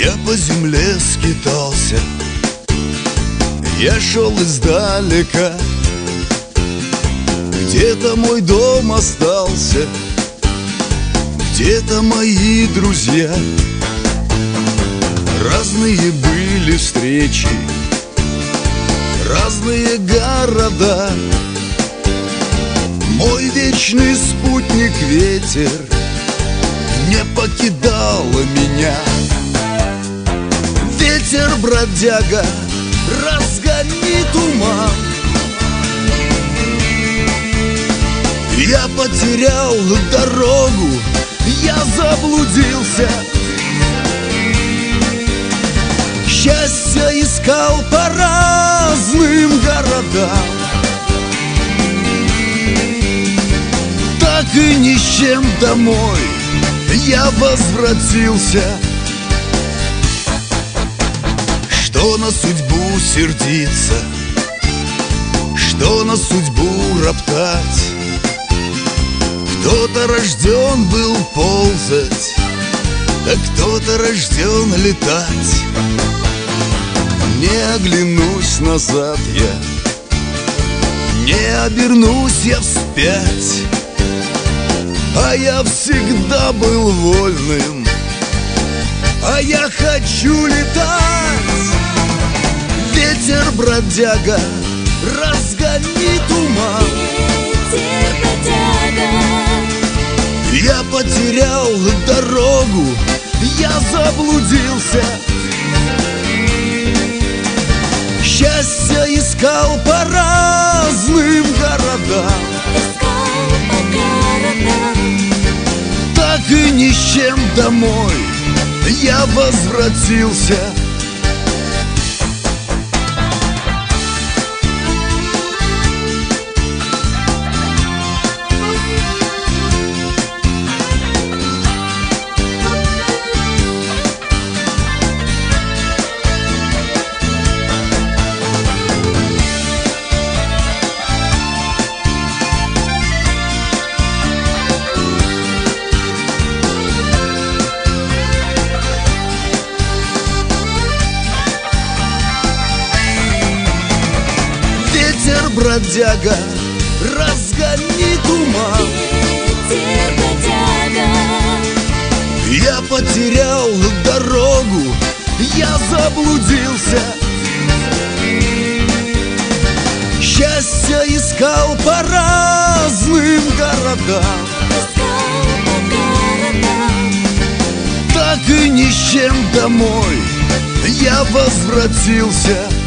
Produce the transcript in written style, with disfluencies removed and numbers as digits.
Я по земле скитался, я шел издалека. Где-то мой дом остался, где-то мои друзья. Разные были встречи, разные города. Мой вечный спутник ветер не покидал меня. Ветер, бродяга, разгони туман. Я потерял дорогу, я заблудился. Счастья искал по разным городам, так и ни с чем домой я возвратился. Что на судьбу сердиться, что на судьбу роптать? Кто-то рожден был ползать, а кто-то рожден летать. Не оглянусь назад я, не обернусь я вспять, а я всегда был вольным, а я хочу летать. Ветер, бродяга, разгони туман. Ветер, бродяга, я потерял дорогу, я заблудился. Счастья искал по разным городам, искал по городам, так и ни с чем домой я возвратился. Бродяга, разгони туман. ветер, бродяга, Я потерял дорогу, я заблудился. Счастья искал по разным городам, искал по городам, так и ни с чем домой я возвратился.